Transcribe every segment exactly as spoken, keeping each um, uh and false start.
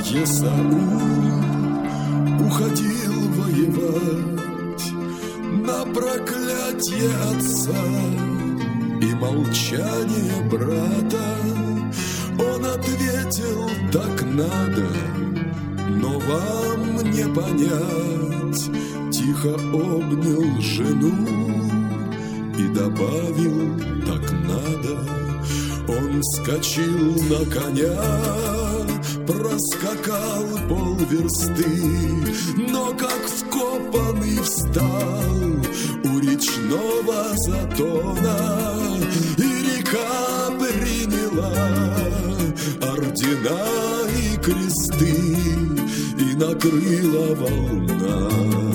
Есаул уходил воевать на проклятие отца и молчание брата. Он ответил: так надо, но вам не понять. Тихо обнял жену и добавил: так надо. Он вскочил на коня, проскакал полверсты, но как вкопанный встал у речного затона, и река приняла ордена и кресты, и накрыла волна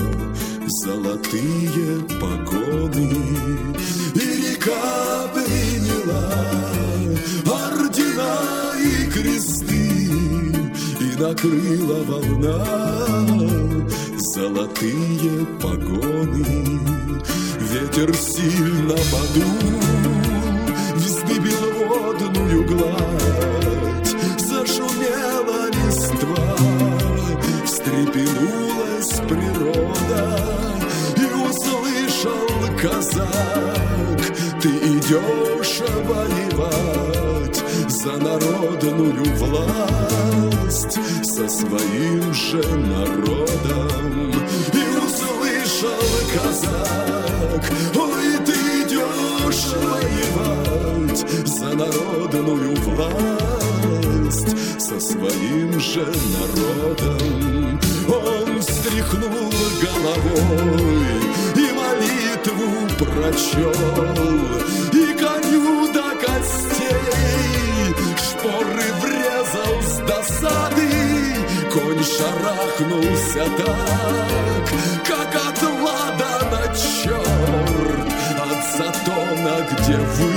золотые погоны, и река приняла ордена и кресты, и накрыла волна золотые погоны. Ветер сильно подул, вздыбил водную гладь, зашумела листва, встрепенулась природа, и услышал казак: ты идешь воевать за народную власть со своим же народом. И услышал казак: ой, ты идешь воевать за народную власть со своим же народом. Он встряхнул головой и молитву прочел, и коню до костей шпоры врезал с досады. Конь шарахнулся так, как от ладана черт, от затона, где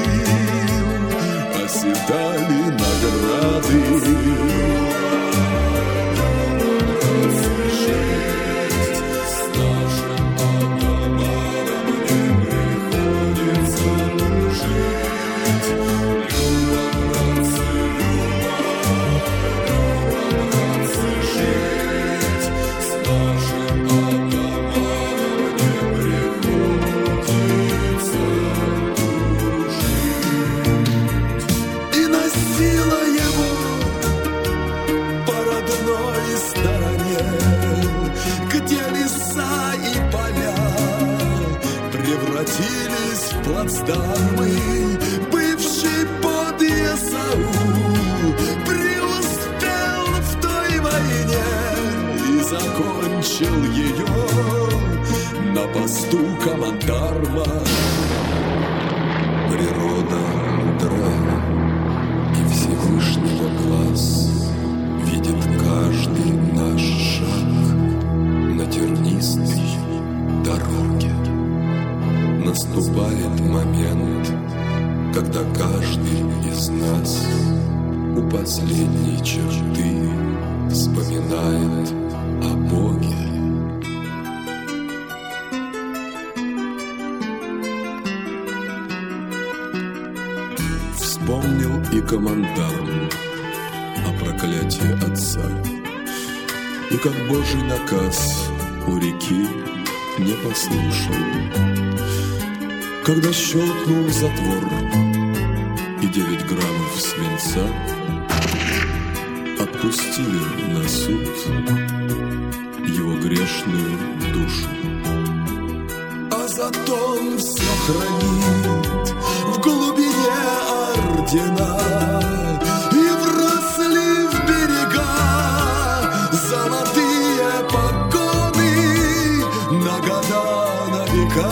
вы оседали награды. Превратились в плацдармы, бывший под Есаул преуспел в той войне и закончил ее на посту командарма. Природа мудра, и Всевышнего глаз видит каждый наш шаг на тернистой дороге. Наступает момент, когда каждый из нас у последней черты вспоминает о Боге. Вспомнил и командарм о проклятии отца, и как Божий наказ у реки не послушал, когда щелкнул затвор, и девять граммов свинца отпустили на суд его грешную душу. А затон все хранит в глубине ордена, и вросли в берега золотые погоны на года, на века.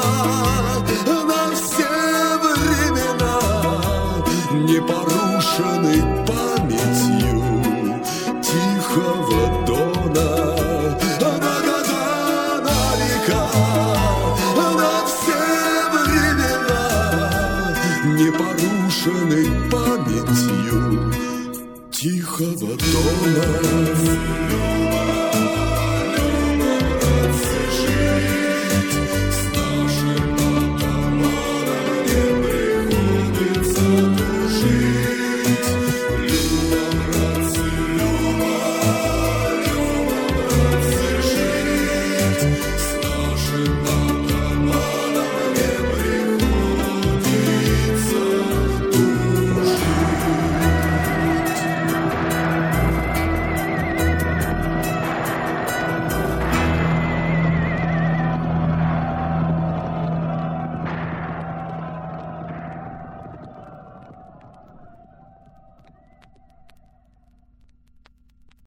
Непорушенный памятью тихого дона, на года, на века, на все времена, непорушенный памятью тихого дона.